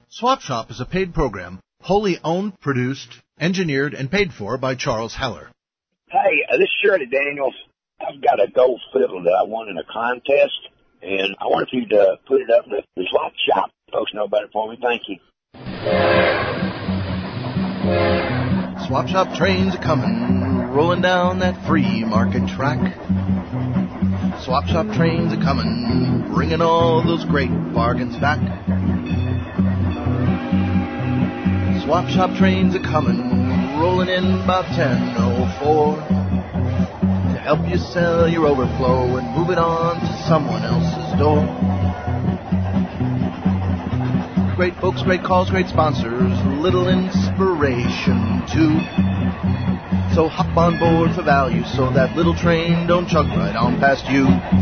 Swap Shop is a paid program, wholly owned, produced, engineered, and paid for by Charles Heller. Hey, this is Shirley Daniels. I've got a gold fiddle that I won in a contest, and I wanted you to put it up in the Swap Shop. Folks know about it for me. Thank you. Swap Shop trains are coming, rolling down that free market track. Swap Shop trains are coming, bringing all those great bargains back. Swap Shop trains are coming, rolling in about 10:04 to help you sell your overflow and move it on to someone else's door. Great folks, great calls, great sponsors, little inspiration too. So hop on board for value so that little train don't chug right on past you.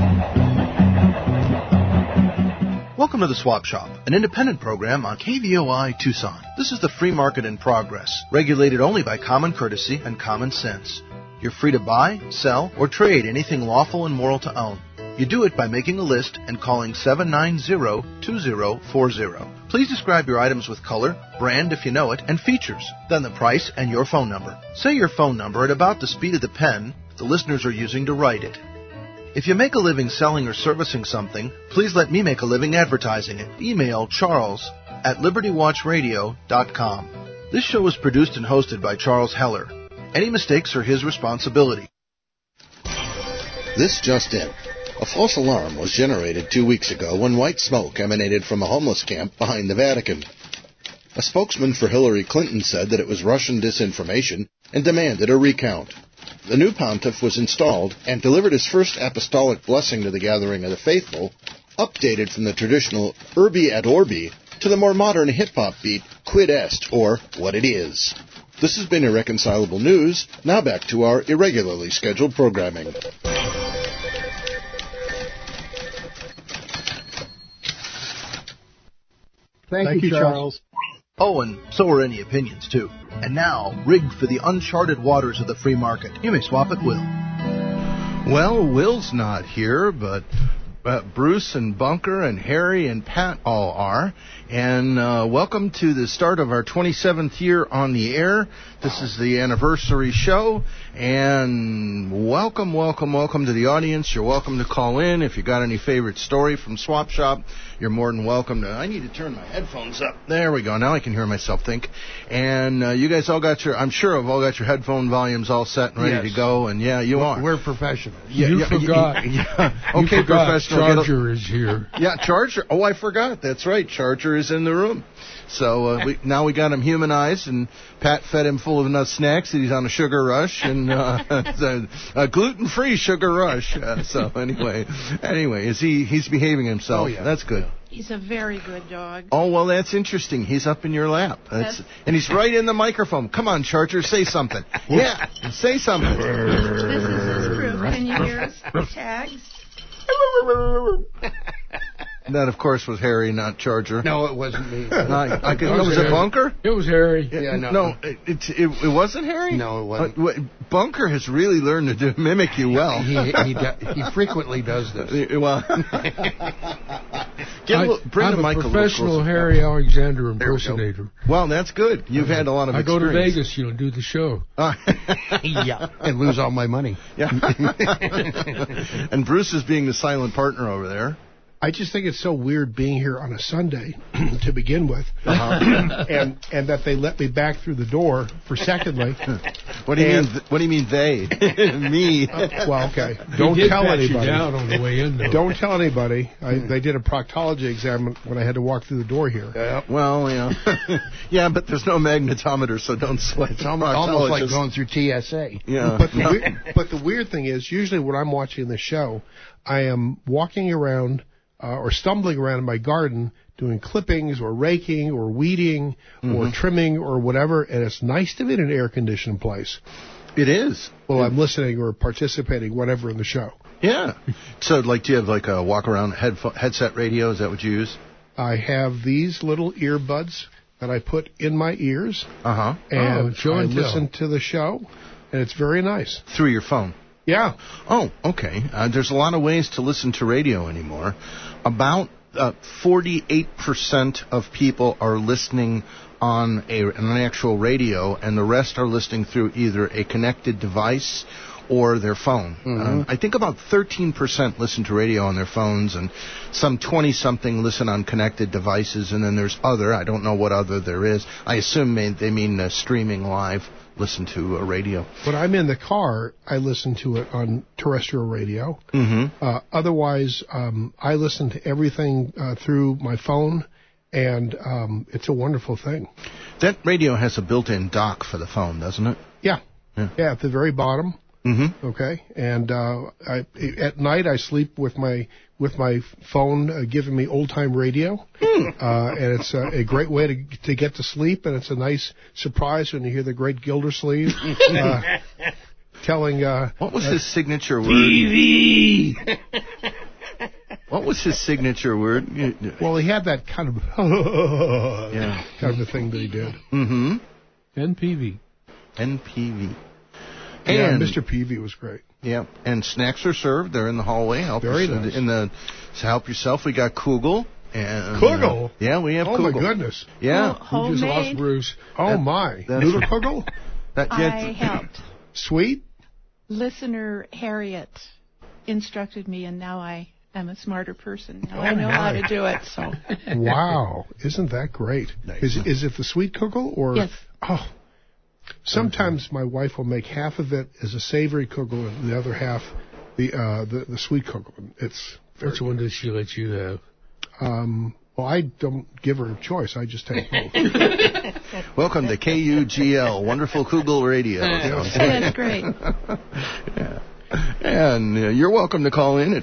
Welcome to the Swap Shop, an independent program on KVOI Tucson. This is the free market in progress, regulated only by common courtesy and common sense. You're free to buy, sell, or trade anything lawful and moral to own. You do it by making a list and calling 790-2040. Please describe your items with color, brand if you know it, and features, then the price and your phone number. Say your phone number at about the speed of the pen the listeners are using to write it. If you make a living selling or servicing something, please let me make a living advertising it. Email charles@libertywatchradio.com. This show is produced and hosted by Charles Heller. Any mistakes are his responsibility. This just in. A false alarm was generated 2 weeks ago when white smoke emanated from a homeless camp behind the Vatican. A spokesman for Hillary Clinton said that it was Russian disinformation and demanded a recount. The new pontiff was installed and delivered his first apostolic blessing to the gathering of the faithful, updated from the traditional Urbi et Orbi to the more modern hip-hop beat Quid Est, or What It Is. This has been Irreconcilable News. Now back to our irregularly scheduled programming. Thank you, Charles. Oh, and so are any opinions, too. And now, rigged for the uncharted waters of the free market, you may swap at will. Well, Will's not here, but Bruce and Bunker and Harry and Pat all are. And welcome to the start of our 27th year on the air. This is the anniversary show. And welcome to the audience. You're welcome to call in. If you got any favorite story from Swap Shop, you're more than welcome to. I need to turn my headphones up. There we go. Now I can hear myself think. And you guys all got your, I'm sure have all got your headphone volumes all set and ready to go. And yeah, you are. We're professionals. You forgot. Okay, professional. Charger is here. Yeah, Charger. Oh, I forgot. That's right. Charger is in the room. So now we got him humanized, and Pat fed him full of nut snacks that he's on a sugar rush, and a gluten-free sugar rush. So anyway, he's behaving himself. Oh, yeah. That's good. He's a very good dog. Oh, well, that's interesting. He's up in your lap. And he's right in the microphone. Come on, Charger, say something. Yeah, say something. This is his proof. Can you hear us? Tags. That, of course, was Harry, not Charger. No, it wasn't me. Was it Bunker? It was Harry. Yeah, no, it wasn't Harry? No, it wasn't. Bunker has really learned to mimic you well. He frequently does this. Well, bring the mic a little closer. I'm a professional Harry Alexander impersonator. Well, that's good. You've had a lot of experience. I go to Vegas, do the show. Yeah, and lose all my money. Yeah. And Bruce is being the silent partner over there. I just think it's so weird being here on a Sunday to begin with, and that they let me back through the door for secondly. What do you mean? What do you mean they? Me? Well, okay. Don't tell anybody. You down on the way in, though. Don't tell anybody. They did a proctology exam when I had to walk through the door here. Well, yeah, but there's no magnetometer, so don't sweat. It's almost like going through TSA. Yeah. But the weird thing is, usually when I'm watching the show, I am walking around. Or stumbling around in my garden doing clippings or raking or weeding or trimming or whatever, and it's nice to be in an air-conditioned place. It is. Well, I'm listening or participating, whatever, in the show. Yeah. So, do you have a walk-around headset radio? Is that what you use? I have these little earbuds that I put in my ears. Uh-huh. And I listen to the show, and it's very nice. Through your phone? Yeah. Oh, okay. There's a lot of ways to listen to radio anymore. About 48% of people are listening on an actual radio, and the rest are listening through either a connected device or their phone. Mm-hmm. I think about 13% listen to radio on their phones, and some 20-something listen on connected devices, and then there's other. I don't know what other there is. I assume they mean streaming live, listen to a radio. When I'm in the car, I listen to it on terrestrial radio. Mm-hmm. Otherwise, I listen to everything through my phone, and it's a wonderful thing. That radio has a built-in dock for the phone, doesn't it? Yeah, at the very bottom. Mm-hmm. Okay, and at night I sleep with my phone giving me old time radio, and it's a great way to get to sleep, and it's a nice surprise when you hear the great Gildersleeve telling. What was his signature word? TV. What was his signature word? Well, he had that kind of kind of a thing that he did. Mm-hmm. NPV. Yeah, And Mr. Peavy was great. Yeah, and snacks are served. They're in the hallway. Help yourself. We got Kugel. And, Kugel? Yeah, we have Oh, Kugel. my goodness. Yeah. We just lost Homemade. Bruce. Oh, my. that's- Noodle Kugel? I helped. Sweet? Listener Harriet instructed me, and now I am a smarter person. Now I know how to do it. So Wow. Isn't that great? Nice. Is it the sweet Kugel? Or? Yes. Oh. Sometimes my wife will make half of it as a savory Kugel and the other half the sweet Kugel. It's Which one does she let you have? well, I don't give her a choice. I just take both. Welcome to KUGL, Wonderful Kugel Radio. that's great. Yeah. And you're welcome to call in at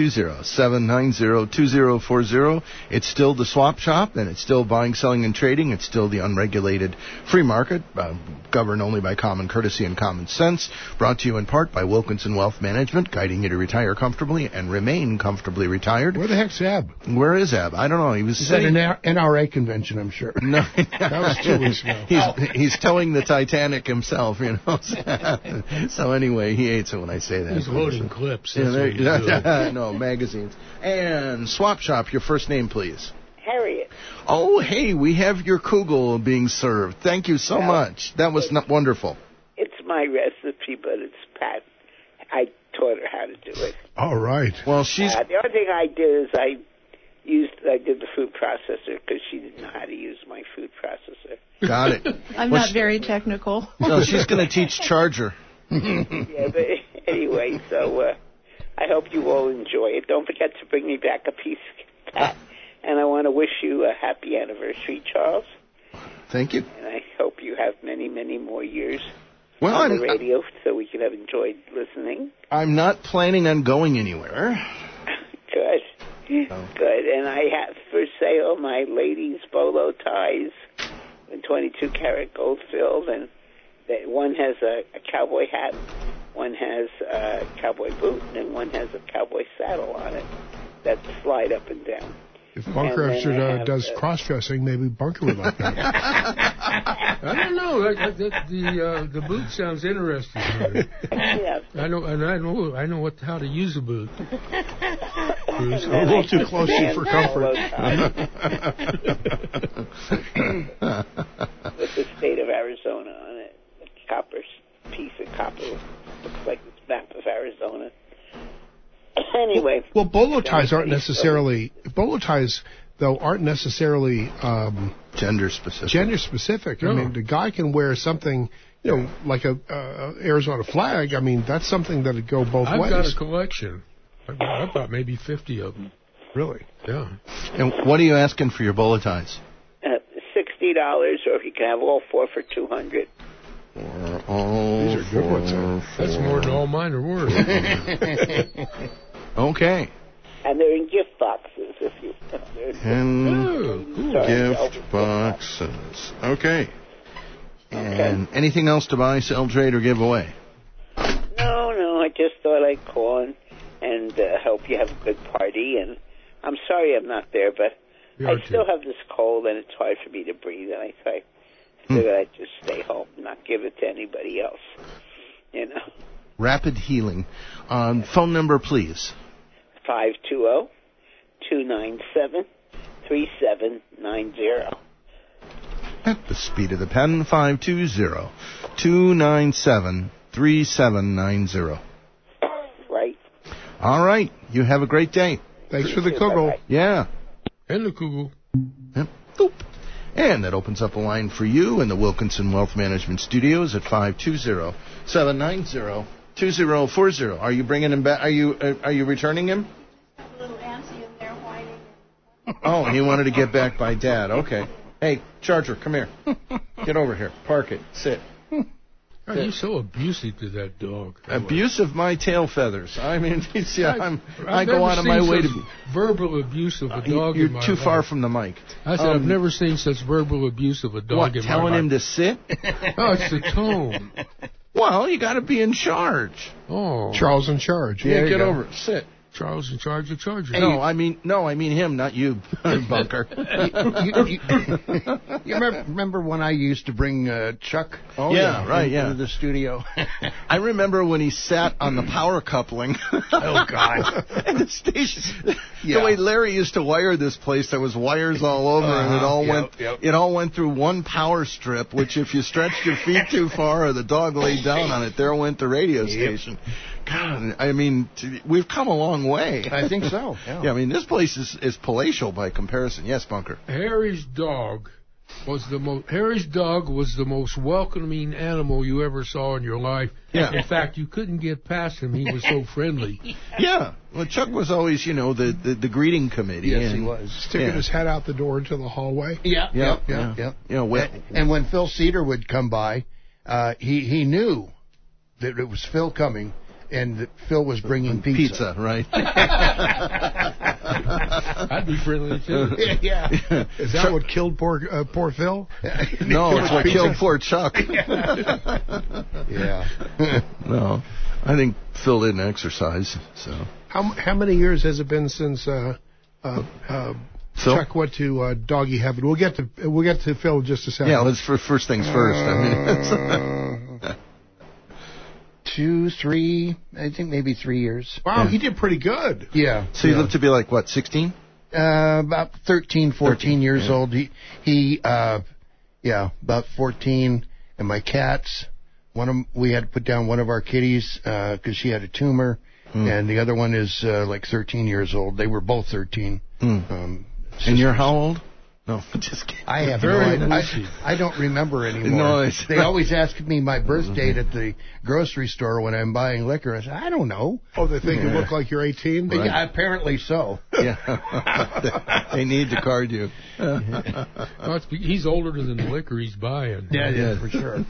520-790-2040. It's still the Swap Shop, and it's still buying, selling, and trading. It's still the unregulated free market, governed only by common courtesy and common sense. Brought to you in part by Wilkinson Wealth Management, guiding you to retire comfortably and remain comfortably retired. Where the heck's Ab? Where is Ab? I don't know. He was He's at an NRA convention, I'm sure. No, That was 2 weeks ago. He's towing the Titanic himself, you know. So anyway, he hates it when I say that. He's loading clips. Yeah, That's there, what he's doing. no, magazines. And Swap Shop, your first name, please. Harriet. Oh, hey, we have your Kugel being served. Thank you so much. That was wonderful. It's my recipe, but it's Pat. I taught her how to do it. All right. Well, she's... The only thing I did is I did the food processor because she didn't know how to use my food processor. Got it. I'm Well, not very technical. No, she's going to teach Charger. Yeah, but anyway, so I hope you all enjoy it. Don't forget to bring me back a piece, Pat. And I want to wish you a happy anniversary, Charles. Thank you. And I hope you have many, many more years Well, on the radio so we can have enjoyed listening. I'm not planning on going anywhere. Good. Oh. Good. And I have for sale my ladies' bolo ties in 22-karat gold filled, and one has a cowboy hat, one has a cowboy boot, and one has a cowboy saddle on it that slide up and down. If Bunker And then I have does cross-dressing, maybe Bunker would like that. I don't know. The boot sounds interesting. Yeah. I know how to use a boot. Bruce, a little too close to you for comfort. With the state of Arizona on it, a piece of copper looks like the map of Arizona. Anyway. Well, bolo ties aren't necessarily Gender specific. gender specific. No. I mean, the guy can wear something, like a Arizona flag. I mean, that's something that'd go both I've ways. got a collection. I've got maybe 50 of them. Really? Yeah. And what are you asking for your bolo ties? $60, or if you can have all four for $200. These are good ones. That's more than all mine are worth. Okay. And they're in gift boxes if you. Gift boxes. Okay. And anything else to buy, sell, trade, or give away? No, I just thought I'd call and hope you have a good party. And I'm sorry I'm not there, but I still have this cold and it's hard for me to breathe. And I thought figured I'd just stay home and not give it to anybody else. Rapid healing. Phone number, please. 520-287-2929. 520-297-3790. At the speed of the pen, 520-297-3790. Right. All right. You have a great day. Thanks for the Kugel. Yeah. And the Kugel. Yep. Boop. And that opens up a line for you in the Wilkinson Wealth Management Studios at 520-790-2040. Are you bringing him back? Are you returning him? A little antsy in there whining. Oh, he wanted to get back by Dad. Okay. Hey, Charger, come here. Get over here. Park it. Sit. Oh, you're so abusive to that dog. Abuse of my tail feathers. I mean, I go never out of my seen way such to. verbal abuse of a dog. You're in my too life. far from the mic. I said I've never seen such verbal abuse of a dog What, in my telling life. him to sit? Oh, it's the tone. Well, you got to be in charge. Oh, Charles in charge. Yeah, There you get go. over it. Sit. Charles in charge of Chargers. No, I mean him, not you, Bunker. You remember when I used to bring Chuck? Oh, yeah, right, into the studio. I remember when he sat on the power coupling. Oh God! And the station. Yeah. The way Larry used to wire this place, there was wires all over, and it all went through one power strip. Which, if you stretched your feet too far or the dog laid down on it, there went the radio station. God, I mean, we've come a long way. I think so. Yeah. Yeah, I mean, this place is palatial by comparison. Yes, Bunker. Harry's dog was the most welcoming animal you ever saw in your life. Yeah. In fact, you couldn't get past him. He was so friendly. Yeah. Well, Chuck was always, the greeting committee. Yes, he was. Sticking his head out the door into the hallway. Yeah. And when Phil Cedar would come by, he knew that it was Phil coming. And that Phil was bringing pizza. Right? I'd be friendly too. Yeah. Is that what killed poor Phil? No, it's what killed poor Chuck. Yeah. No, I think Phil didn't exercise. So How many years has it been since Chuck went to doggy heaven? We'll get to Phil in just a second. yeah, let's first things first. I mean. 2, 3, I think maybe 3 years. Wow, he did pretty good. Yeah. So you lived to be like, what, 16? About 13, 14 years old. He about 14. And my cats, we had to put down one of our kitties because she had a tumor, and the other one is like 13 years old. They were both 13. And you're how old? No, just kidding. I have no idea. I don't remember anymore. No, they always ask me my birth date at the grocery store when I'm buying liquor. I say, I don't know. Oh, they think you look like you're 18? Right. Yeah, apparently so. Yeah. They need to card you. He's older than the liquor he's buying. Yeah, for sure.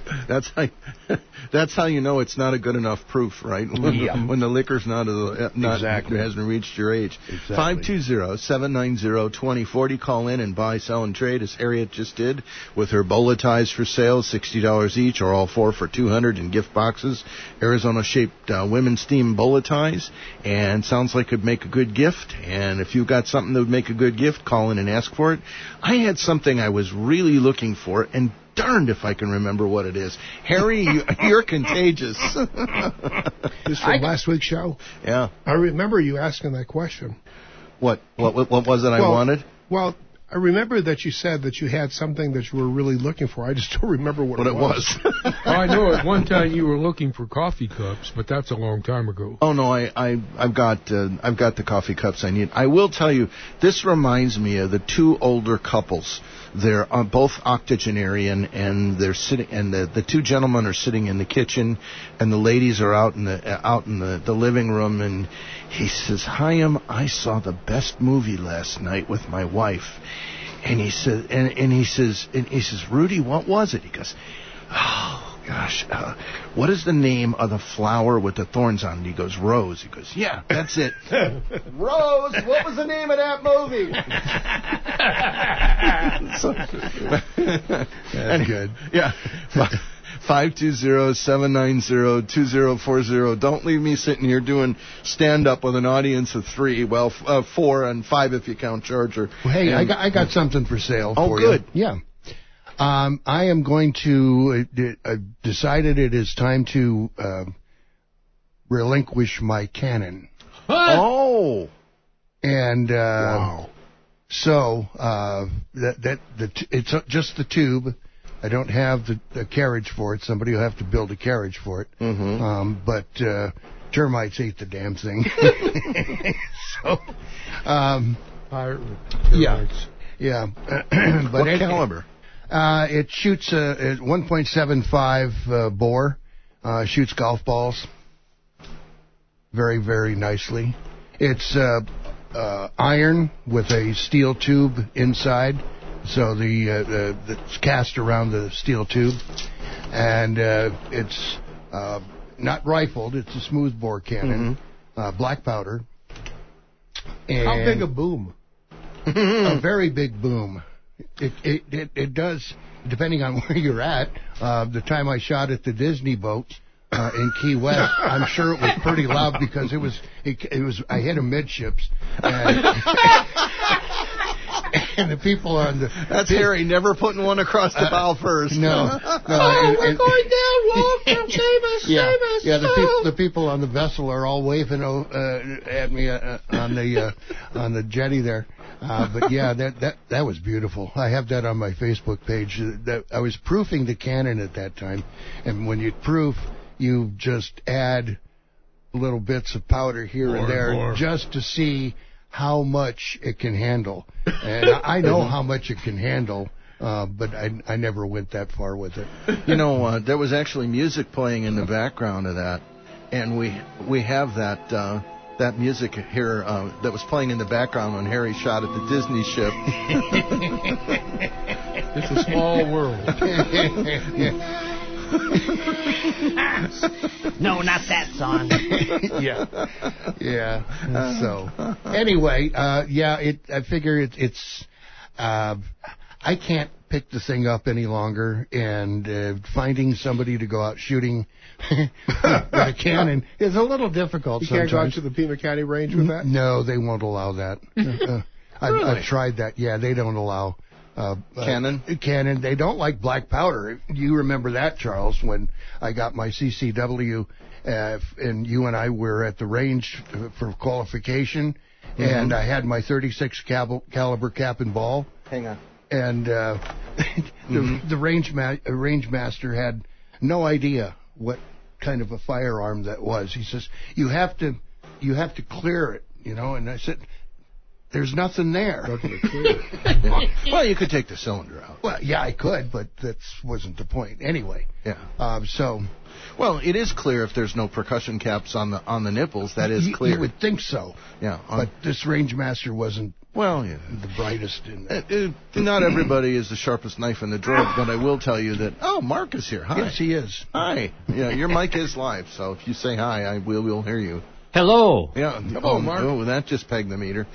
That's how you know it's not a good enough proof, right? When the liquor's not exactly. hasn't reached your age. Exactly. 520-790-2040. Call in and buy, sell, and trade as Harriet just did with her bola ties for sale, $60 each, or all four for $200 in gift boxes. Arizona-shaped women's themed bola ties, and sounds like it would make a good gift. And if you've got something that would make a good gift, call in and ask for it. I had something I was really looking for, and darned if I can remember what it is. Harry, you're contagious. This from last week's show? Yeah. I remember you asking that question. What was it I wanted? Well, I remember that you said that you had something that you were really looking for. I just don't remember what it was. Well, I know at one time you were looking for coffee cups, but that's a long time ago. Oh no, I've got the coffee cups I need. I will tell you, this reminds me of the two older couples. They're both octogenarian, and they're sitting, and the two gentlemen are sitting in the kitchen, and the ladies are out in the living room, and he says, "Chaim, I saw the best movie last night with my wife," and he says, and he says, "Rudy, what was it?" He goes, "Oh gosh, what is the name of the flower with the thorns on it?" He goes, "Rose." He goes, "Yeah, that's it." Rose. What was the name of that movie? That's good. Yeah. 520-790-2040. Don't leave me sitting here doing stand-up with an audience of 3. Well, 4 and 5 if you count Charger. Well, hey, I got something for sale for you. Oh, good. Yeah. I am going to decided it is time to relinquish my Canon. Oh. And Wow. so it's just the tube. I don't have the carriage for it. Somebody will have to build a carriage for it. But termites ate the damn thing. So, yeah. But what caliber? It shoots a 1.75 bore. Shoots golf balls very, very nicely. It's iron with a steel tube inside, so it's cast around the steel tube, and it's not rifled. It's a smooth bore cannon, black powder. And how big a boom? A very big boom. It does, depending on where you're at. The time I shot at the Disney boat in Key West, I'm sure it was pretty loud because it was. I hit amidships, and the people on the. That's Harry never putting one across the bow first. No. We're going down, Walter. Save us, save us. Yeah, the people on the vessel are all waving at me on the jetty there. But yeah, that was beautiful. I have that on my Facebook page. I was proofing the cannon at that time, and when you proof, you just add little bits of powder here and there just to see how much it can handle. And I know how much it can handle, but I never went that far with it. You know, there was actually music playing in the background of that, and we have that music here that was playing in the background when Harry shot at the Disney ship. It's a small world. No, not that song. Yeah. So anyway, I figure it's. I can't pick the thing up any longer, and finding somebody to go out shooting with a cannon is a little difficult. You can't go out to the Pima County range with that? No, they won't allow that. I've tried that. Yeah, they don't allow cannon. They don't like black powder. You remember that, Charles, when I got my CCW, and you and I were at the range for qualification, and I had my 36 caliber cap and ball. Hang on. And the range master had no idea what kind of a firearm that was. He says, you have to clear it, and I said, there's nothing there. Well, you could take the cylinder out. Well, yeah, I could, but that wasn't the point. Anyway. Yeah. Well, it is clear if there's no percussion caps on the nipples. That is clear. You would think so. Yeah. But this range master wasn't. Well, yeah. The brightest in that. Not everybody is the sharpest knife in the drawer, but I will tell you that. Oh, Mark is here. Hi. Yes, he is. Hi. Yeah, your mic is live, so if you say hi, we'll hear you. Hello. Yeah. Hello, Mark. Oh, that just pegged the meter.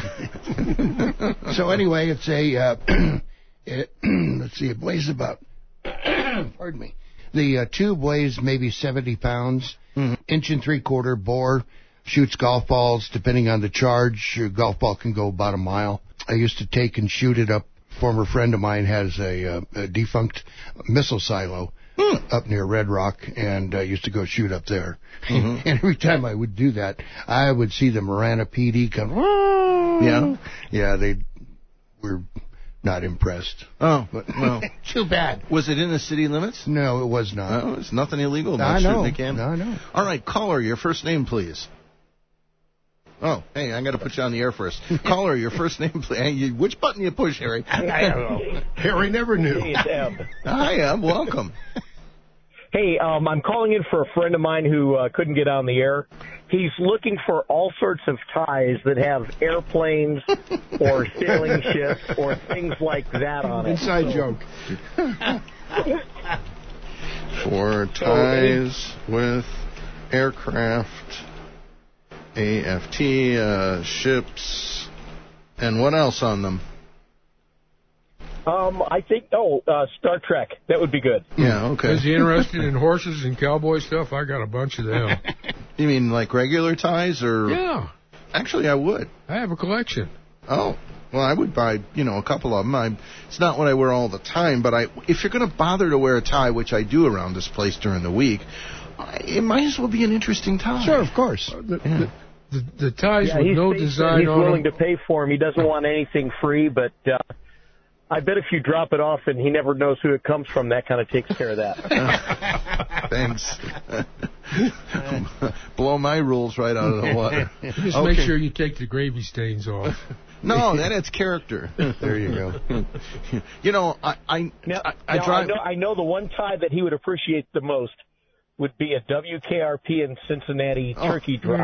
So anyway, it's a. Let's see. It weighs about. Pardon me. The tube weighs maybe 70 pounds. Inch and 3/4 bore. Shoots golf balls. Depending on the charge, your golf ball can go about a mile. I used to take and shoot it up. Former friend of mine has a defunct missile silo up near Red Rock, and I used to go shoot up there. And every time I would do that, I would see the Marana PD come. Yeah, they were not impressed. Oh, but well, too bad. Was it in the city limits? No, it was not. Oh, it's nothing illegal about shooting a cannon. I know. All right, caller, your first name, please. Oh, hey, I got to put you on the air first. Caller, your first name, please. Hey, which button you push, Harry? I don't know. Harry never knew. Hey, it's Eb. Hi, Eb. Welcome. Hey, I'm calling in for a friend of mine who couldn't get on the air. He's looking for all sorts of ties that have airplanes or sailing ships or things like that on it. Inside joke. For ties with aircraft, AFT, ships, and what else on them? I think, Star Trek. That would be good. Yeah, okay. Is he interested in horses and cowboy stuff? I got a bunch of them. You mean like regular ties or? Yeah. Actually, I would. I have a collection. Oh, well, I would buy, a couple of them. It's not what I wear all the time, but if you're going to bother to wear a tie, which I do around this place during the week, it might as well be an interesting tie. Sure, of course. The ties with no design he's on willing them. to pay for them. He doesn't want anything free, but I bet if you drop it off and he never knows who it comes from, that kind of takes care of that. Thanks. Blow my rules right out of the water. Just make sure you take the gravy stains off. No, that adds character. There you go. You know, I know the one tie that he would appreciate the most would be a WKRP in Cincinnati turkey drop.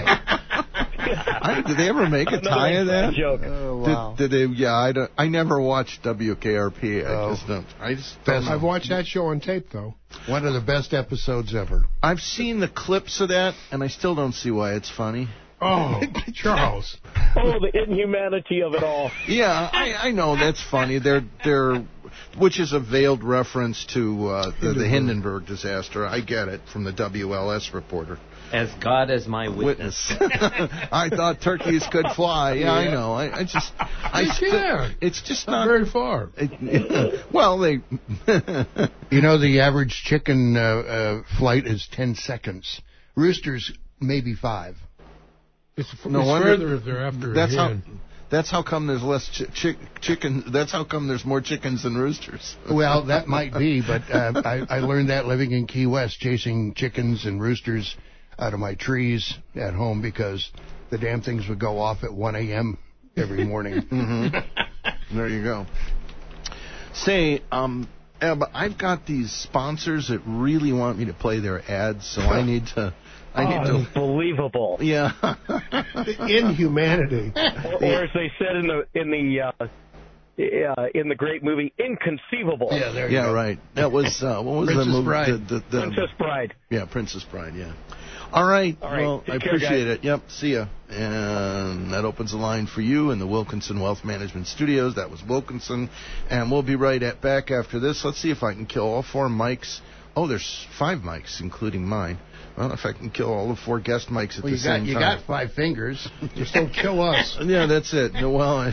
Did they ever make a tie of that? Joke. Oh, wow. Did they? Yeah, I never watched WKRP. I just don't. I've watched that show on tape, though. One of the best episodes ever. I've seen the clips of that, and I still don't see why it's funny. Oh, Charles. Oh, the inhumanity of it all. Yeah, I know that's funny. They're which is a veiled reference to the Hindenburg disaster. I get it from the WLS reporter. As God as my witness. I thought turkeys could fly. Yeah, I know. It's just not very far. Well, they. You know, the average chicken flight is 10 seconds. Roosters maybe 5. It's further if they're after a hen. That's how come there's less chicken. That's how come there's more chickens than roosters. Well, that might be, but I learned that living in Key West, chasing chickens and roosters out of my trees at home because the damn things would go off at 1 a.m. every morning. Mm-hmm. There you go. Say, but I've got these sponsors that really want me to play their ads, so I need to. Unbelievable. Yeah. Inhumanity. Or as they said in the great movie, inconceivable. Yeah, there you go. Right. That was what was Princess the movie? Bride. Princess Bride. Yeah, Princess Bride. Yeah. All right. Well, I appreciate it. Yep. See ya. And that opens the line for you in the Wilkinson Wealth Management Studios. That was Wilkinson, and we'll be back after this. Let's see if I can kill all 4 mics. Oh, there's 5 mics, including mine. Well, if I can kill all the 4 guest mics at the same time. You got 5 fingers. Just don't kill us. Yeah, that's it. Well,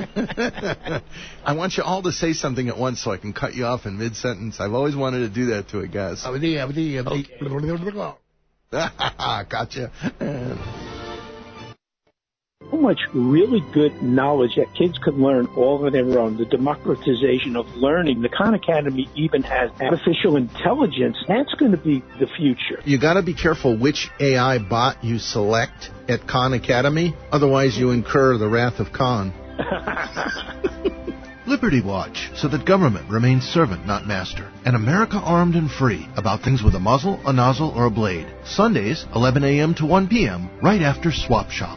I want you all to say something at once so I can cut you off in mid-sentence. I've always wanted to do that to a guest. Gotcha. So much really good knowledge that kids could learn all on their own. The democratization of learning. The Khan Academy even has artificial intelligence. That's going to be the future. You got to be careful which AI bot you select at Khan Academy. Otherwise, you incur the wrath of Khan. Liberty Watch, so that government remains servant, not master. And America armed and free, about things with a muzzle, a nozzle, or a blade. Sundays, 11 a.m. to 1 p.m., right after Swap Shop.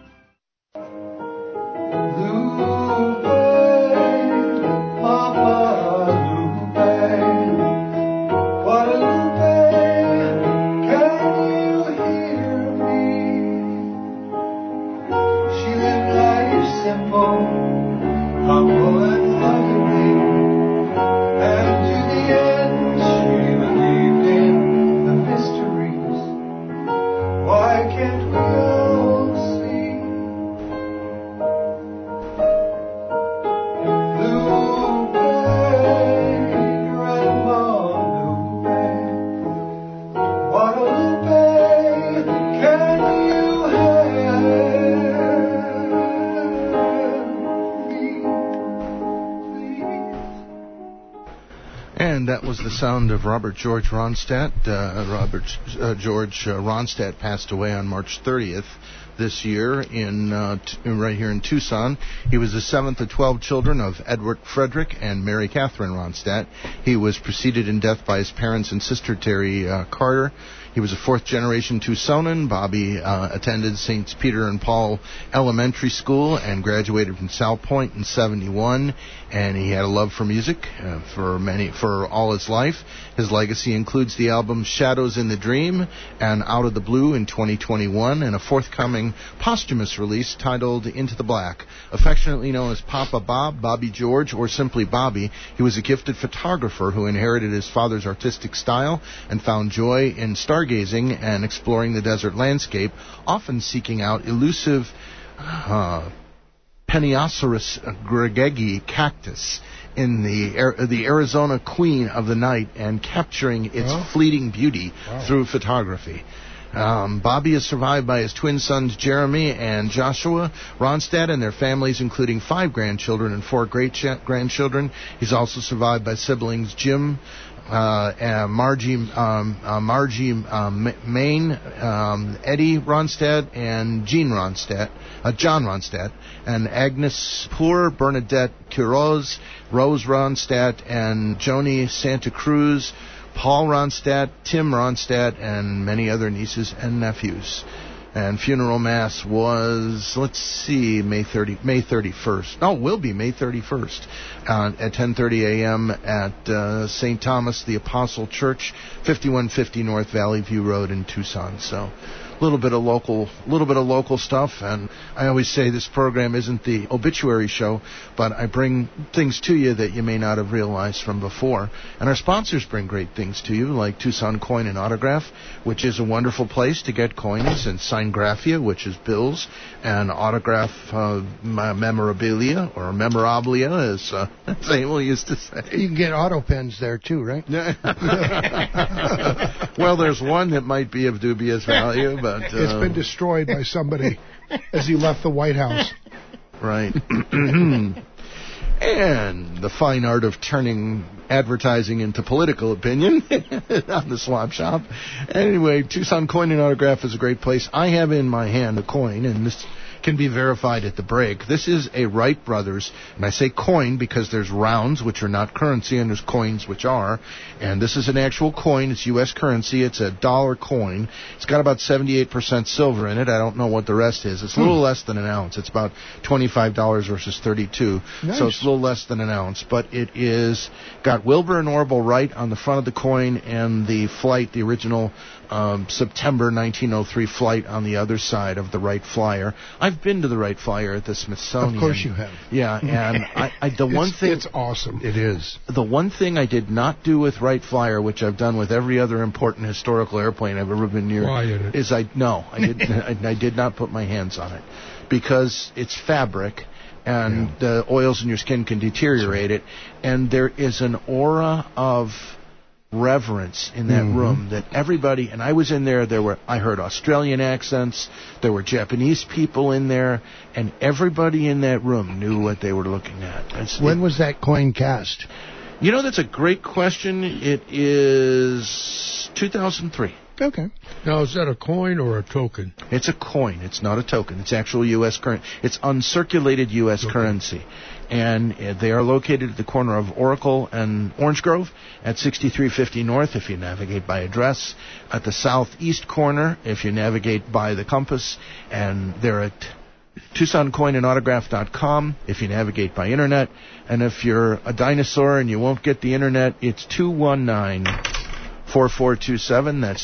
That was the sound of Robert George Ronstadt. George Ronstadt passed away on March 30th this year right here in Tucson. He was the 7th of 12 children of Edward Frederick and Mary Catherine Ronstadt. He was preceded in death by his parents and sister, Terry Carter. He was a 4th-generation Tucsonan. Bobby attended St. Peter and Paul Elementary School and graduated from South Point in 1971. And he had a love for music for all his life. His legacy includes the albums Shadows in the Dream and Out of the Blue in 2021, and a forthcoming posthumous release titled Into the Black. Affectionately known as Papa Bob, Bobby George, or simply Bobby, he was a gifted photographer who inherited his father's artistic style and found joy in stargazing and exploring the desert landscape, often seeking out elusive Peniosaurus gregegi cactus in the Arizona queen of the night and capturing its fleeting beauty through photography. Bobby is survived by his twin sons Jeremy and Joshua Ronstadt and their families, including 5 grandchildren and 4 great-grandchildren. He's also survived by siblings Jim, Margie Main, Eddie Ronstadt, and John Ronstadt, and Agnes Poor, Bernadette Quiroz, Rose Ronstadt, and Joni Santa Cruz, Paul Ronstadt, Tim Ronstadt, and many other nieces and nephews. And funeral mass was, May 31st. No, it will be May 31st at 10:30 a.m. at St. Thomas the Apostle Church, 5150 North Valley View Road in Tucson. So, a little bit of local stuff. And I always say this program isn't the obituary show, but I bring things to you that you may not have realized from before. And our sponsors bring great things to you, like Tucson Coin and Autograph, which is a wonderful place to get coins, and Signgraphia, which is bills, and autograph memorabilia, or memorabilia, as Samuel used to say. You can get auto pens there, too, right? Well, there's one that might be of dubious value, but it's been destroyed by somebody as he left the White House. Right. And the fine art of turning advertising into political opinion on the Swap Shop. Anyway, Tucson Coin and Autograph is a great place. I have in my hand a coin, and this can be verified at the break. This is a Wright Brothers, and I say coin because there's rounds, which are not currency, and there's coins, which are. And this is an actual coin. It's U.S. currency. It's a dollar coin. It's got about 78% silver in it. I don't know what the rest is. It's a little less than an ounce. It's about $25 versus $32. Nice. So it's a little less than an ounce. But it is got Wilbur and Orville Wright on the front of the coin, and the flight, the original September 1903 flight on the other side of the Wright Flyer. I've been to the Wright Flyer at the Smithsonian. Of course you have. Yeah, and it's awesome. It is. The one thing I did not do with Wright Flyer, which I've done with every other important historical airplane I've ever been near, is I did not put my hands on it, because it's fabric, and the oils in your skin can deteriorate it, and there is an aura of reverence in that room that everybody, and I was in there, I heard Australian accents, there were Japanese people in there, and everybody in that room knew what they were looking at. When was that coin cast? You know, that's a great question. It is 2003. Okay. Now, is that a coin or a token? It's a coin. It's not a token. It's actual U.S. currency. It's uncirculated U.S. currency. And they are located at the corner of Oracle and Orange Grove at 6350 North if you navigate by address, at the southeast corner if you navigate by the compass, and they're at TucsonCoinandAutograph.com if you navigate by internet. And if you're a dinosaur and you won't get the internet, it's 219-4427. That's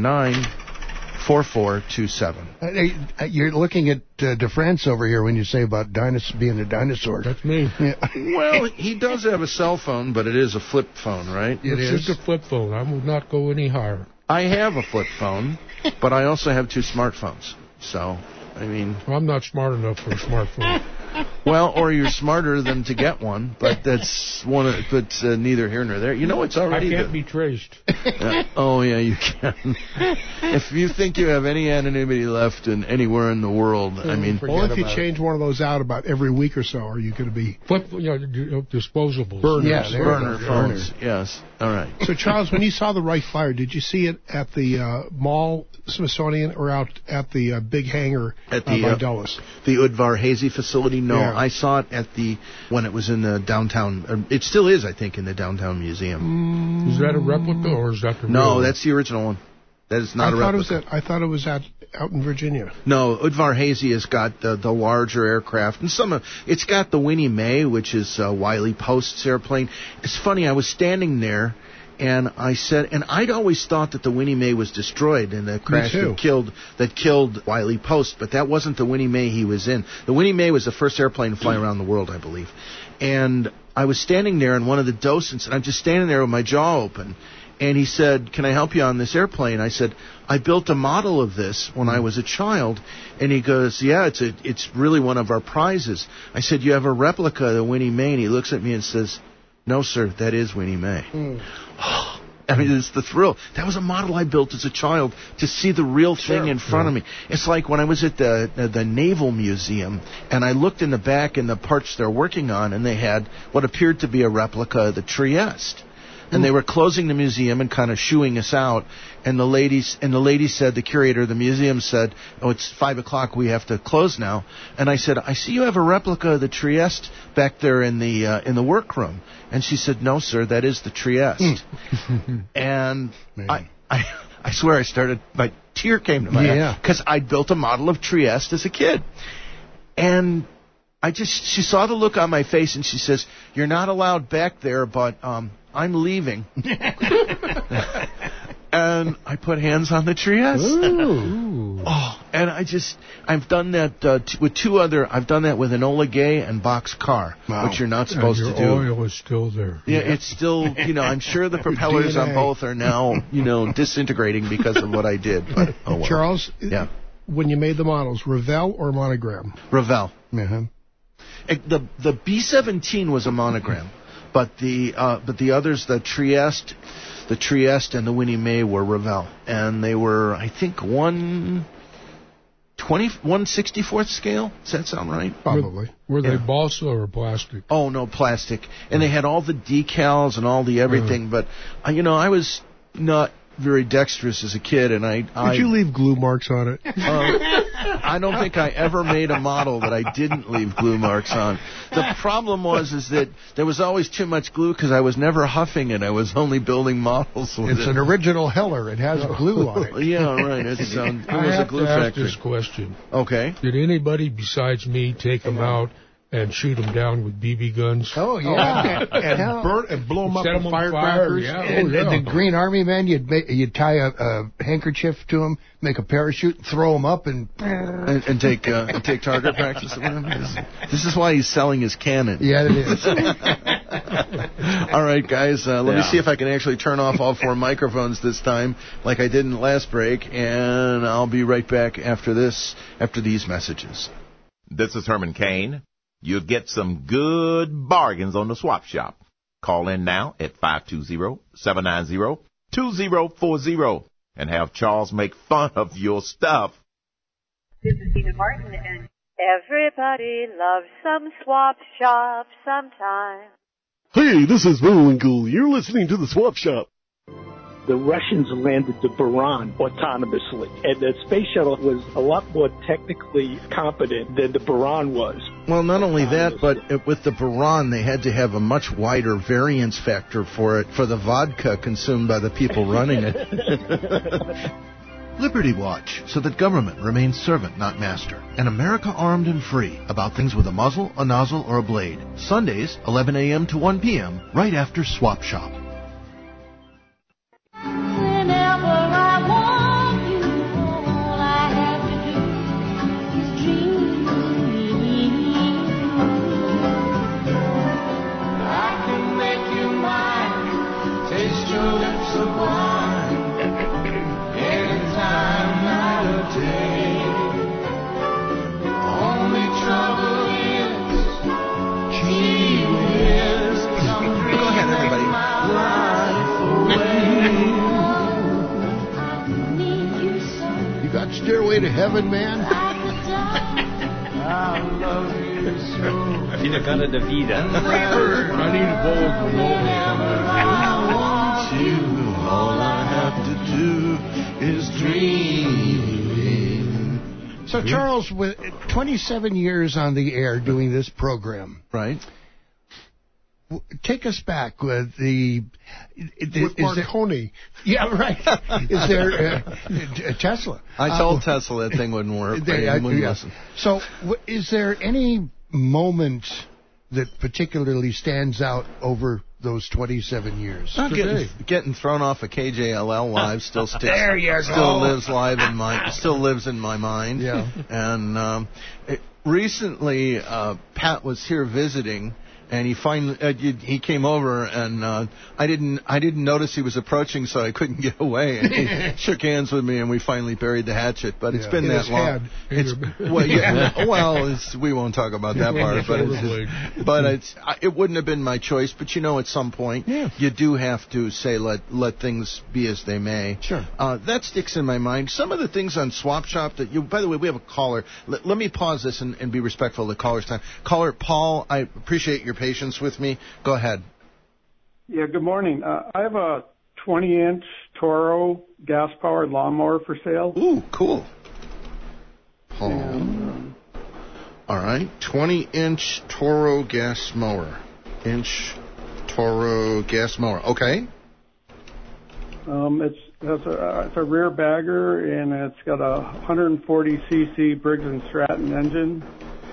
219-4427. You're looking at DeFrance over here when you say about being a dinosaur. That's me. Yeah. Well, he does have a cell phone, but it is a flip phone, right? It's just a flip phone. I will not go any higher. I have a flip phone, but I also have 2 smartphones. So, I mean... I'm not smart enough for a smartphone. Well, or you're smarter than to get one, but that's neither here nor there. You know, it's already... I can't be traced. Oh, yeah, you can. If you think you have any anonymity left anywhere in the world, I mean... Well, if you change one of those out about every week or so, are you going to be... Disposables. Burners. Burner phones, yes. All right. So, Charles, when you saw the Wright Flyer, did you see it at the mall Smithsonian or out at the big hangar by Dulles? The Udvar Hazy facility? No, yeah. I saw it when it was in the downtown. It still is, I think, in the downtown museum. Is that a replica or is that the real No, one? that's the original one. That is not a replica. I thought it was out in Virginia. No, Udvar Hazy has got the larger aircraft, and it's got the Winnie Mae, which is Wiley Post's airplane. It's funny, I was standing there, and I said, and I'd always thought that the Winnie Mae was destroyed in the crash that killed Wiley Post, but that wasn't the Winnie Mae he was in. The Winnie Mae was the first airplane to fly around the world, I believe. And I was standing there, and one of the docents, and I'm just standing there with my jaw open, and he said, "Can I help you on this airplane?" I said, "I built a model of this when I was a child." And he goes, "Yeah, it's really one of our prizes." I said, "You have a replica of the Winnie Mae?" And he looks at me and says, "No, sir, that is Winnie Mae." I mean, it's the thrill. That was a model I built as a child to see the real thing in front of me. It's like when I was at the Naval Museum, and I looked in the back in the parts they're working on, and they had what appeared to be a replica of the Trieste. And they were closing the museum and kind of shooing us out. And the lady said, the curator of the museum said, "Oh, it's 5:00. We have to close now." And I said, "I see you have a replica of the Trieste back there in the workroom." And she said, "No, sir, that is the Trieste." And I swear my tear came to my eye because I built a model of Trieste as a kid. And she saw the look on my face, and she says, "You're not allowed back there, but I'm leaving." And I put hands on the Trieste. Ooh. Oh, and I've done that with two other. I've done that with Enola Gay and Boxcar, which you're not supposed to do. Your oil is still there. Yeah, it's still. I'm sure the propellers on both are now, disintegrating because of what I did. But oh well. Charles. Yeah. When you made the models, Revell or monogram? Revell. Uh-huh. The B-17 was a monogram, but the others, the Trieste and the Winnie Mae were Revell, and they were, I think, 1/64th scale. Does that sound right? Probably. Were they balsa or plastic? Oh no, plastic, and they had all the decals and all the everything. But I was not very dexterous as a kid, and Did you leave glue marks on it? I don't think I ever made a model that I didn't leave glue marks on. The problem was that there was always too much glue because I was never huffing it. I was only building models with It's an original Heller. It has glue on it. Yeah, right. It was a glue factory. I have to ask factory. this question. Okay. Did anybody besides me take them out and shoot them down with BB guns? Oh, yeah. and burn and blow them up with firecrackers. And the Green Army men, you'd tie a handkerchief to them, make a parachute, throw them up, and take target practice. This is why he's selling his cannon. Yeah, it is. All right, guys. Let me see if I can actually turn off all four microphones this time, like I did in the last break, and I'll be right back after these messages. This is Herman Cain. You'll get some good bargains on the Swap Shop. Call in now at 520-790-2040 and have Charles make fun of your stuff. This is Stephen Martin, and everybody loves some Swap Shop sometime. Hey, this is Bullwinkle. You're listening to the Swap Shop. The Russians landed the Buran autonomously, and the space shuttle was a lot more technically competent than the Buran was. Well, not only that, but with the Buran, they had to have a much wider variance factor for the vodka consumed by the people running it. Liberty Watch, so that government remains servant, not master. An America armed and free, about things with a muzzle, a nozzle, or a blade. Sundays, 11 a.m. to 1 p.m., right after Swap Shop. Stairway to Heaven, man. I love you so. Pina Colada de Vida. I need a bowl of granola. I want you. All I have to do is dream. So, Charles, with 27 years on the air doing this program, right? Take us back with with Marconi. Yeah, right. Is there Tesla? I told Tesla that thing wouldn't work. Wouldn't listen. So, is there any moment that particularly stands out over those 27 years? Getting thrown off a KJLL live still sticks. There you go. Still lives in my mind. Yeah. And recently, Pat was here visiting. And he finally he came over, and I didn't notice he was approaching, so I couldn't get away. And he shook hands with me, and we finally buried the hatchet. But it's been that long. We won't talk about that part. But it wouldn't have been my choice. But at some point, you do have to say let things be as they may. Sure. That sticks in my mind. Some of the things on Swap Shop that you. By the way, we have a caller. Let me pause this and be respectful of the caller's time. Caller Paul, I appreciate your patience with me. Go ahead. Yeah, good morning. I have a 20-inch Toro gas-powered lawnmower for sale. Ooh, cool. Paul. All right, 20-inch Toro gas mower. Okay. It's a rear bagger, and it's got a 140cc Briggs & Stratton engine.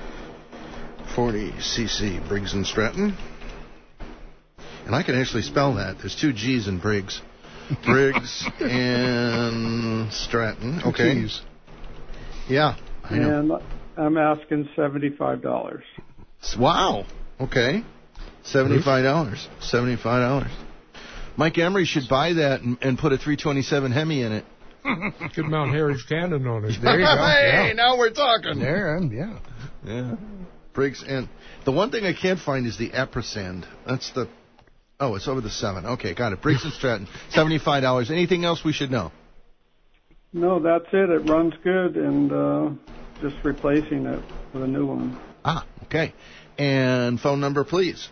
40cc Briggs & Stratton. And I can actually spell that. There's 2 G's in Briggs. Briggs and Stratton. Okay. G's. Yeah, I know. And I'm asking $75. Wow. Okay. $75. Mike Emery should buy that and put a 327 Hemi in it. Could mount Harry's Cannon on it. There you go. Hey, now we're talking. There, yeah. Briggs and the one thing I can't find is the Aprisand. That's the. Oh, it's over the 7. Okay, got it. Briggs and Stratton, $75. Anything else we should know? No, that's it. It runs good, and just replacing it with a new one. Ah, okay. And phone number, please.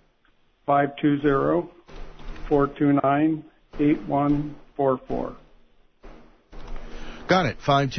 520-429-8144. Got it.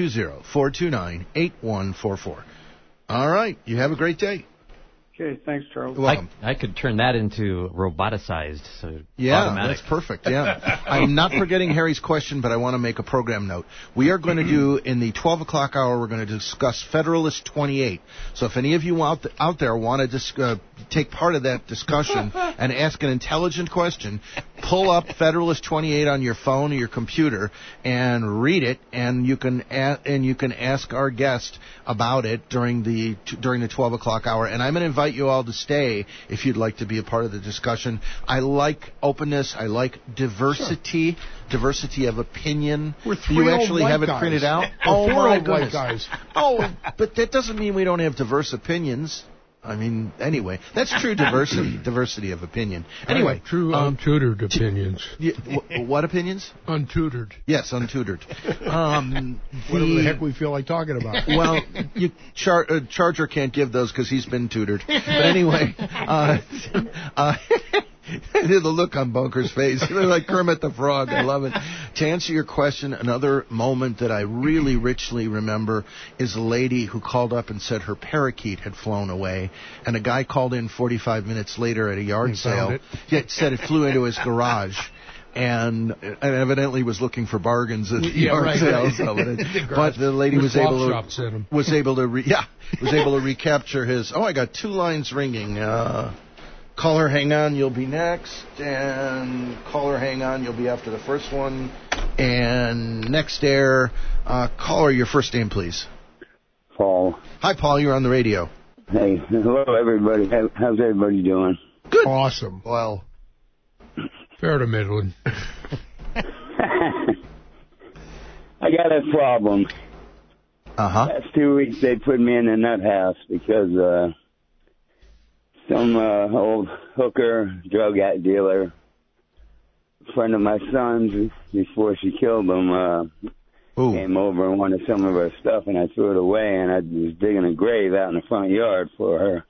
520-429-8144. All right. You have a great day. Okay, thanks, Charles. You're welcome. I could turn that into roboticized. So automatic. That's perfect. Yeah. I'm not forgetting Harry's question, but I want to make a program note. We are going to do, in the 12 o'clock hour, we're going to discuss Federalist 28. So if any of you out there want to take part of that discussion and ask an intelligent question, pull up Federalist 28 on your phone or your computer and read it, and you can ask our guest about it during the 12 o'clock hour. And I'm going to invite you all to stay if you'd like to be a part of the discussion. I like openness. I like diversity. Sure. Diversity of opinion. We're three you actually old have white it guys. printed out? Oh, my goodness. Guys. Oh, but that doesn't mean we don't have diverse opinions. I mean, anyway, that's true diversity of opinion. Anyway, true untutored opinions. What opinions? Untutored. Yes, untutored. Whatever the heck we feel like talking about. Well, Charger can't give those because he's been tutored. But anyway, the look on Bunker's face. They're like Kermit the Frog. I love it. To answer your question, another moment that I really richly remember is a lady who called up and said her parakeet had flown away, and a guy called in 45 minutes later at a yard sale. It said it flew into his garage. And evidently was looking for bargains at the yard sales. But the lady was able to recapture his. Oh, I got 2 lines ringing. Caller, hang on, you'll be next. And caller, hang on, you'll be after the first one. And next air, caller, your first name, please. Paul. Hi, Paul, you're on the radio. Hey, hello, everybody. How's everybody doing? Good. Awesome. Well, fair to middling. I got a problem. Last 2 weeks they put me in the nut house because some old hooker, drug dealer, friend of my son's, before she killed him, came over and wanted some of her stuff, and I threw it away, and I was digging a grave out in the front yard for her.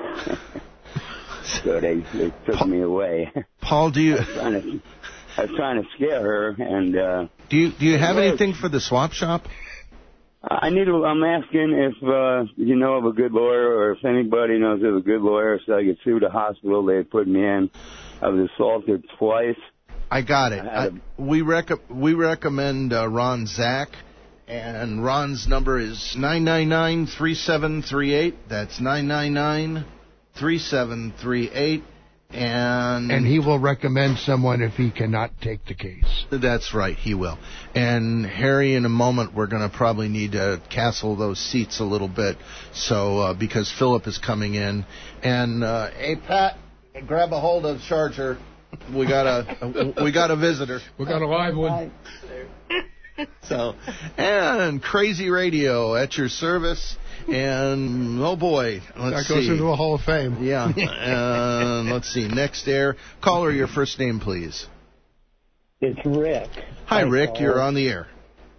So they took me away. Paul, do you? I was trying to scare her, and do you have anything for the swap shop? I'm asking if you know of a good lawyer, or if anybody knows of a good lawyer, so I could sue the hospital they put me in. I was assaulted twice. I got it. We recommend Ron Zach, and Ron's number is 999-3738. That's 999-3738. And he will recommend someone if he cannot take the case. That's right, he will. And Harry, in a moment, we're going to probably need to castle those seats a little bit, so because Philip is coming in. And hey, Pat, grab a hold of Charger. We got a visitor. We got a live one. So, and Crazy Radio at your service. And, oh boy, let's see. That goes into the Hall of Fame. Yeah. And let's see. Next air. Caller, your first name, please. It's Rick. Hi, Rick. Caller. You're on the air.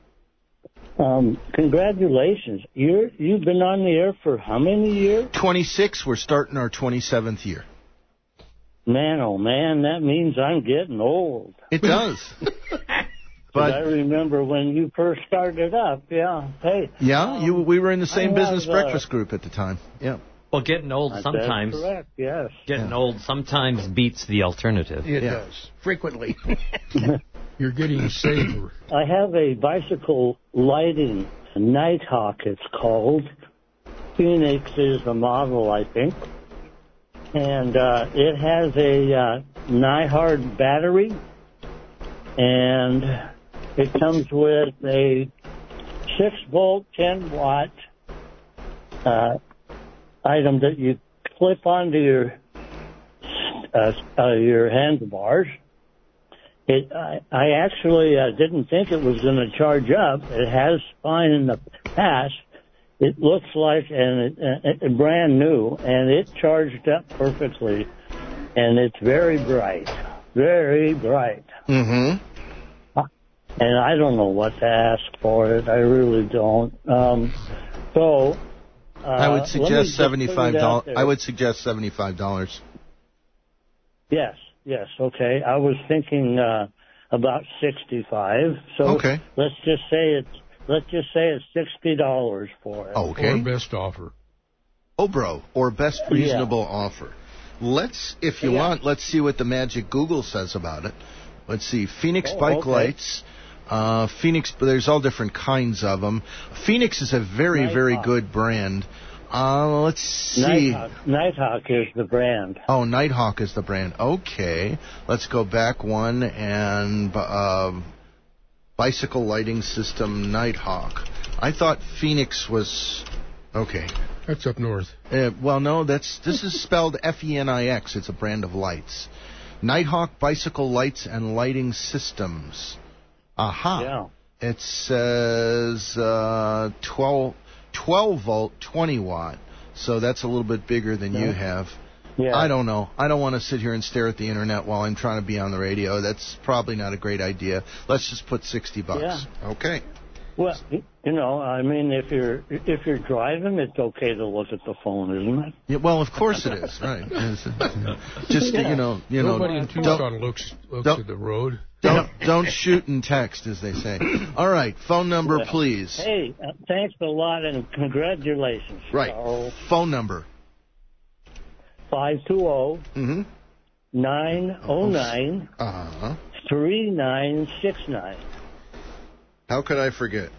Congratulations. You've been on the air for how many years? 26. We're starting our 27th year. Man, oh man, that means I'm getting old. It does. But I remember when you first started up, yeah. Hey. Yeah, we were in the same business breakfast group at the time. Yeah. Well, getting old sometimes. That's correct, yes. Getting old sometimes beats the alternative. It does. Frequently. You're getting safer. I have a bicycle lighting, Nighthawk it's called. Phoenix is the model, I think. And it has a Nighthawk battery. And it comes with a 6-volt, 10-watt item that you clip onto your handlebars. I actually didn't think it was going to charge up. It has fine in the past. It looks like and brand new, and it charged up perfectly, and it's very bright. Very bright. Mm-hmm. And I don't know what to ask for it. I really don't. So I would suggest $75. I would suggest $75. Yes. Okay. I was thinking about $65. So okay. Let's just say it's $60 for it. Okay. Or best offer. Bro, or best reasonable offer. If you want, let's see what the magic Google says about it. Let's see. Phoenix bike lights. Phoenix, there's all different kinds of them. Phoenix is a very, very good brand. Let's see. Nighthawk is the brand. Oh, Nighthawk is the brand. Okay. Let's go back one and bicycle lighting system Nighthawk. I thought Phoenix was... Okay. That's up north. Well, no, this is spelled Phenix. It's a brand of lights. Nighthawk bicycle lights and lighting systems. Aha. Yeah. It says 12 volt, 20 watt. So that's a little bit bigger than you have. Yeah. I don't know. I don't want to sit here and stare at the internet while I'm trying to be on the radio. That's probably not a great idea. Let's just put $60. Yeah. Okay. Well, I mean, if you're driving, it's okay to look at the phone, isn't it? Yeah, well, of course it is, right? Just nobody in Tucson looks at the road. Don't shoot and text, as they say. All right, phone number, please. Hey, thanks a lot and congratulations. Right. Charles. Phone number. 520 909 3969. How could I forget?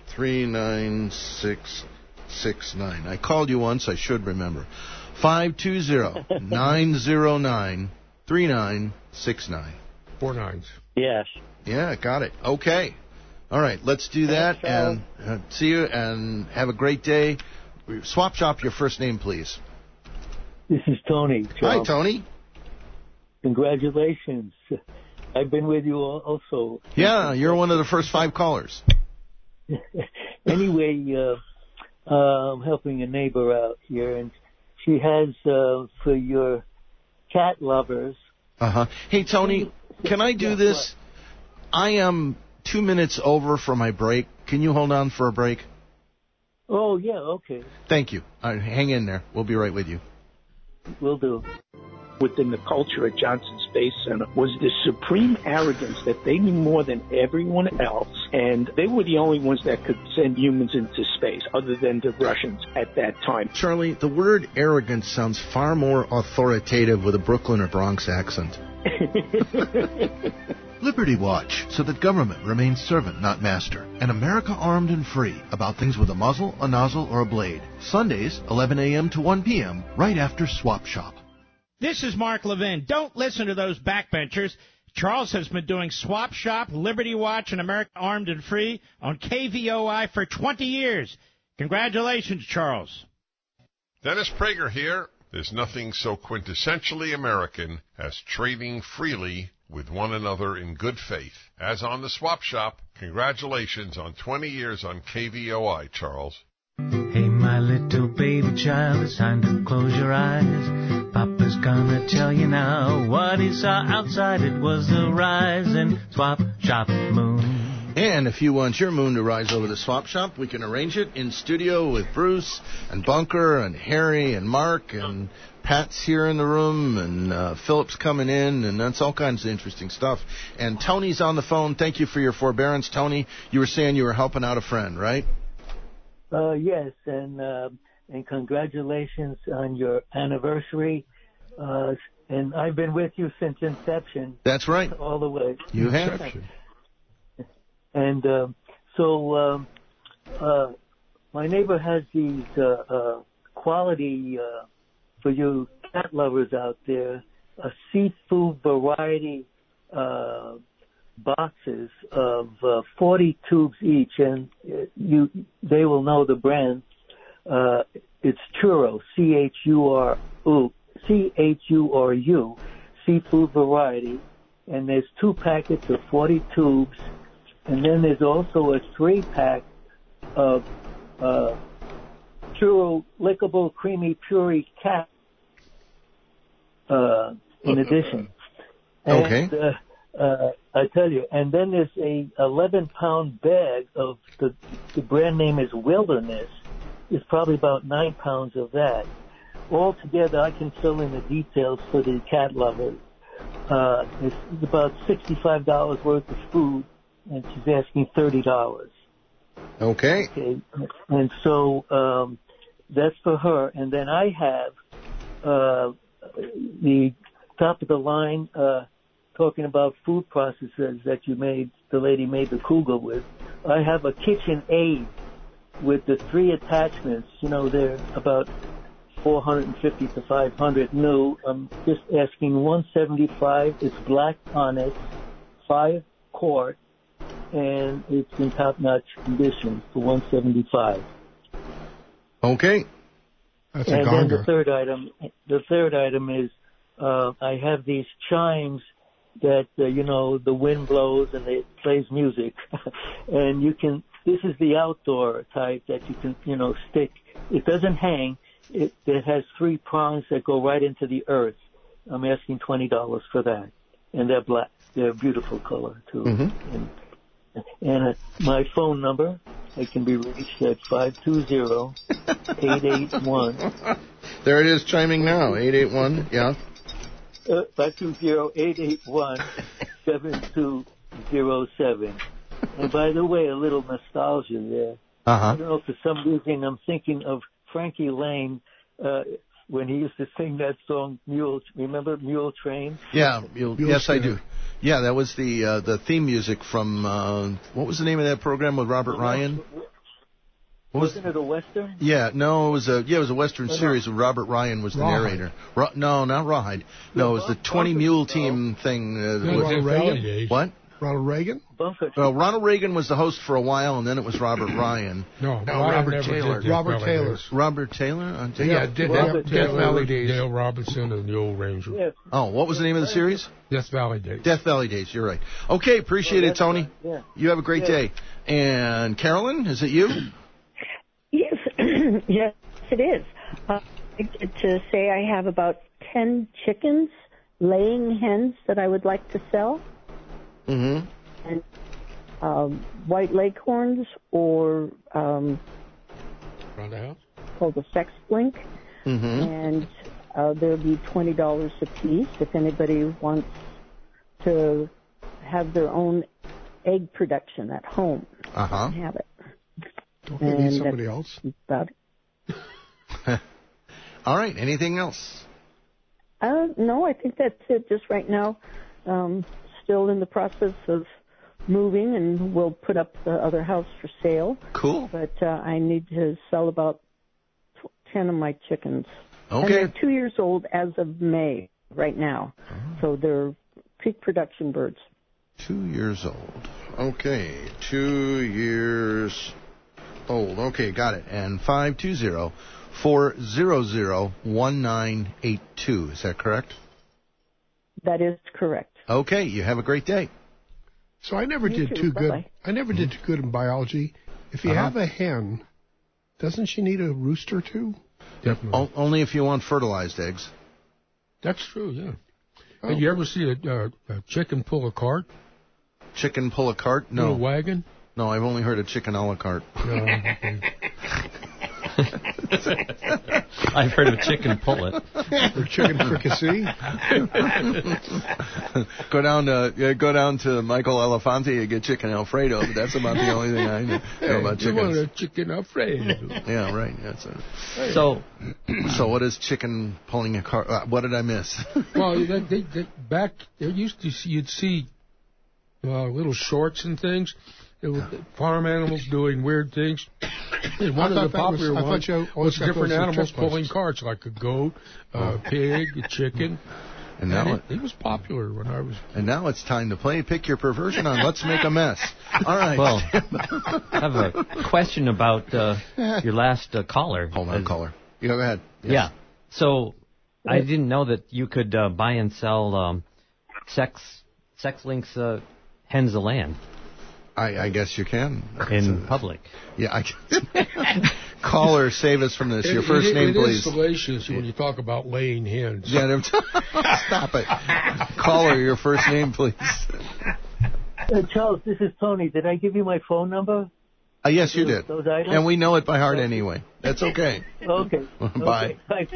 39669. I called you once. I should remember. 520-909-3969. 4 nines. Yes. Yeah, got it. Okay. All right, let's do that and see you and have a great day. Swap Shop, your first name, please. This is Tony. Hi, Tony. Congratulations. I've been with you also. Yeah, you're one of the first 5 callers. Anyway, I'm helping a neighbor out here, and she has, for your cat lovers. Hey, Tony, can I do this? I am 2 minutes over for my break. Can you hold on for a break? Oh, yeah, okay. Thank you. All right, hang in there. We'll be right with you. Will do. Within the culture at Johnson Space Center was this supreme arrogance that they knew more than everyone else, and they were the only ones that could send humans into space, other than the Russians at that time. Charlie, the word arrogance sounds far more authoritative with a Brooklyn or Bronx accent. Liberty Watch, so that government remains servant, not master. An America armed and free, about things with a muzzle, a nozzle, or a blade. Sundays, 11 a.m. to 1 p.m., right after Swap Shop. This is Mark Levin. Don't listen to those backbenchers. Charles has been doing Swap Shop, Liberty Watch, and America Armed and Free on KVOI for 20 years. Congratulations, Charles. Dennis Prager here. There's nothing so quintessentially American as trading freely with one another in good faith. As on the Swap Shop, congratulations on 20 years on KVOI, Charles. Hey, my little baby child, it's time to close your eyes. Papa's gonna tell you now what he saw outside. It was the rising Swap Shop moon. And if you want your moon to rise over the Swap Shop, we can arrange it in studio with Bruce and Bunker and Harry and Mark, and Pat's here in the room, and Philip's coming in, and that's all kinds of interesting stuff. And Tony's on the phone. Thank you for your forbearance, Tony. You were saying you were helping out a friend, right? Yes, and congratulations on your anniversary. And I've been with you since inception. That's right. All the way. You have. And so my neighbor has these quality, for you cat lovers out there, seafood variety boxes of 40 tubes each, and they will know the brand. It's Churro, C-H-U-R-U, seafood variety, and there's 2 packets of 40 tubes, and then there's also a 3-pack of Churro lickable creamy puree cat in addition. Okay. And, I tell you, and then there's a 11-pound bag of the brand name is Wilderness. It's probably about 9 pounds of that. All together, I can fill in the details for the cat lovers. It's about $65 worth of food, and she's asking $30. Okay. And so that's for her. And then I have the top of the line. Talking about food processors that the lady made the Cougar with. I have a KitchenAid with the 3 attachments. You know, they're about $450 to $500 new. I'm just asking $175. It's black onyx, 5-quart, and it's in top-notch condition for $175. Okay. That's and a then gonger. the third item is I have these chimes that, the wind blows and it plays music. And this is the outdoor type that you can, stick. It doesn't hang. It has 3 prongs that go right into the earth. I'm asking $20 for that. And they're black. They're a beautiful color, too. Mm-hmm. And my phone number, it can be reached at 520-881. There it is, chiming now, 881, yeah. 520-881-7207. And by the way, a little nostalgia there. I don't know, for some reason I'm thinking of Frankie Lane when he used to sing that song, remember Mule Train? Yeah, yes, I do. Yeah, that was the theme music from, what was the name of that program with Robert Ryan? Wasn't it a Western? Yeah, no, it was a Western series where Robert Ryan was the narrator. No, not Rawhide. No, it was the 20 Mule Team thing. Ronald Reagan? What? Ronald Reagan? Well, Ronald Reagan was the host for a while, and then it was Robert Ryan. No, Robert Taylor. Robert Taylor. Robert Taylor? Death Valley Days. Dale Robinson and the Old Ranger. Yeah. Oh, what was the name of the series? Death Valley Days. Death Valley Days, you're right. Okay, appreciate it, Tony. Yeah. You have a great day. And Carolyn, is it you? Yes, yes, it is. To say I have about 10 chickens, laying hens that I would like to sell. Mm-hmm. And white leghorns or Around the house? called a sex blink. Mm-hmm. And there'll be $20 a piece if anybody wants to have their own egg production at home. Have it. Don't they need somebody else? About it. All right. Anything else? No, I think that's it just right now. Still in the process of moving, and we'll put up the other house for sale. Cool. But I need to sell about 10 of my chickens. Okay. And they're 2 years old as of May. right now. So they're peak production birds. 2 years old. Okay, 2 years old. Okay, got it. And 520-400-1982. Is that correct? That is correct. Okay, you have a great day. So I never did too good. I never did too good in biology. If you have a hen, doesn't she need a rooster too? Definitely. Only if you want fertilized eggs. That's true, yeah. Did you ever see a chicken pull a cart? Chicken pull a cart? No. Pull a wagon? No, I've only heard of chicken a la carte. I've heard of chicken pull it. Or chicken fricassee. Go down to Michael Elefante and get chicken Alfredo. But that's about the only thing I know about chickens. You want a chicken Alfredo? Yeah, right. That's it. So what is chicken pulling a cart? What did I miss? Well, back there you'd see little shorts and things. Farm animals doing weird things. And one of the popular ones was different animals pulling carts, like a goat, a pig, a chicken. And now it was popular when I was. And now it's time to play Pick Your Perversion on Let's Make a Mess. All right. Well, I have a question about your last caller. Hold on, caller. You go ahead. Yes. Yeah. So I didn't know that you could buy and sell sex links hens of land. I guess you can. In public. Yeah. Caller, save us from this. Your first name, please. It is salacious when you talk about laying hens. Yeah, stop it. Caller, your first name, please. Charles, this is Tony. Did I give you my phone number? Yes, you did. Those items? And we know it by heart anyway. That's okay. Okay. Bye. Thanks.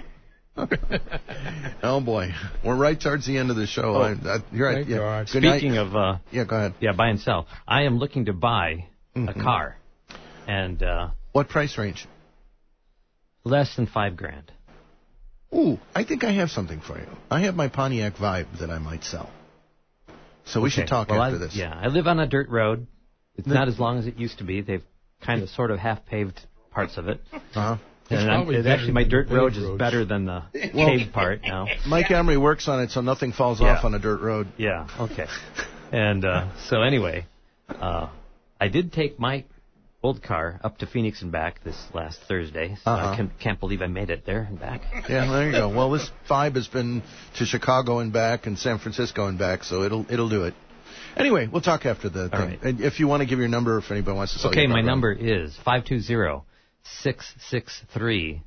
Oh boy, we're right towards the end of the show. You're right. Yeah. Speaking of, go ahead. Yeah, buy and sell. I am looking to buy a car, and what price range? Less than $5,000. Ooh, I think I have something for you. I have my Pontiac Vibe that I might sell. So we should talk after this. Yeah, I live on a dirt road. It's not as long as it used to be. They've kind of sort of half paved parts of it. And actually, my dirt road is better than the paved part now. Mike Emery works on it so nothing falls off on a dirt road. Yeah, okay. And so anyway, I did take my old car up to Phoenix and back this last Thursday. So I can't believe I made it there and back. Yeah, there you go. Well, this Vibe has been to Chicago and back and San Francisco and back, so it'll do it. Anyway, we'll talk after the thing. Right. And if you want to give your number, if anybody wants to sell my number is 520-663-5626.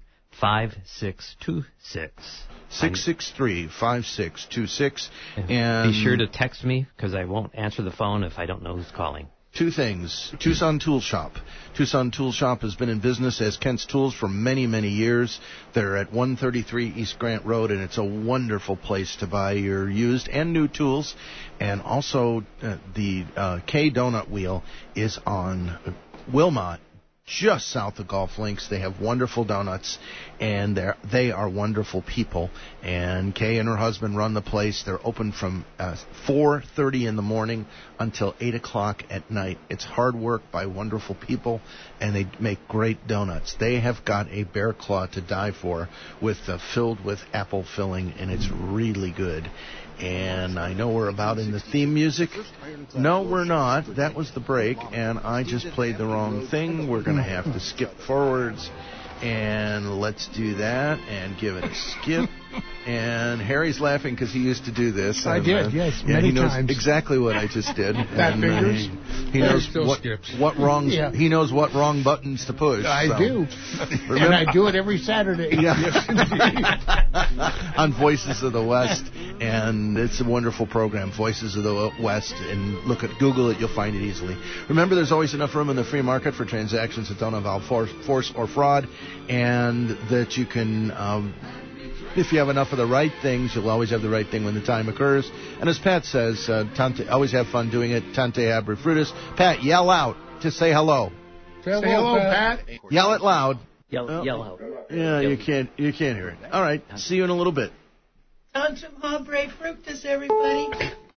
663-5626. And be sure to text me, because I won't answer the phone if I don't know who's calling. Two things. Tucson Tool Shop. Tucson Tool Shop has been in business as Kent's Tools for many, many years. They're at 133 East Grant Road, and it's a wonderful place to buy your used and new tools. And also, the K Donut Wheel is on Wilmot, just south of Golf Links. They have wonderful donuts, and they are wonderful people. And Kay and her husband run the place. They're open from 4:30 in the morning until 8 o'clock at night. It's hard work by wonderful people, and they make great donuts. They have got a bear claw to die for, filled with apple filling, and it's really good. And I know we're about in the theme music. No, we're not. That was the break, and I just played the wrong thing. We're going to have to skip forwards, and let's do that and give it a skip. And Harry's laughing because he used to do this. I did, yes, many times. He knows exactly what I just did. Fat fingers. He knows what wrongs. Yeah. He knows what wrong buttons to push. I do, and I do it every Saturday. Yeah. On Voices of the West, and it's a wonderful program, Voices of the West. And Google it, you'll find it easily. Remember, there's always enough room in the free market for transactions that don't involve force or fraud, and that you can. If you have enough of the right things, you'll always have the right thing when the time occurs. And as Pat says, Tante, always have fun doing it. Tante abre fruitus. Pat, yell out to say hello. Say hello, Pat. Yell it loud. Yell out. Yeah, you can't hear it. All right. See you in a little bit. Tantum habre fructus, everybody.